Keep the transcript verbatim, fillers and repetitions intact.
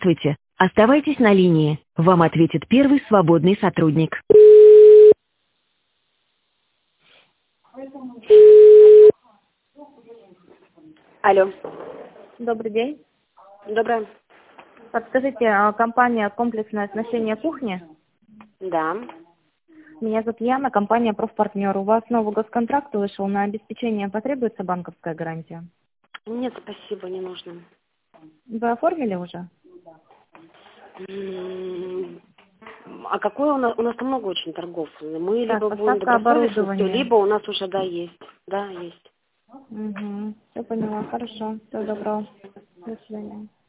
Здравствуйте. Оставайтесь на линии. Вам ответит первый свободный сотрудник. Алло. Добрый день. Доброе. Подскажите, а компания «Комплексное оснащение кухни»? Да. Меня зовут Яна, компания «Профпартнер». У вас новый госконтракт вышел, на обеспечение потребуется банковская гарантия? Нет, спасибо, не нужно. Вы оформили уже? М, А какое у нас? У нас там много очень торгов. Мы Так, либо будем поставка добросовестностью, оборудования. либо у нас уже, да, есть. Да, есть. Угу. Все поняла, хорошо. Всего доброго. До свидания.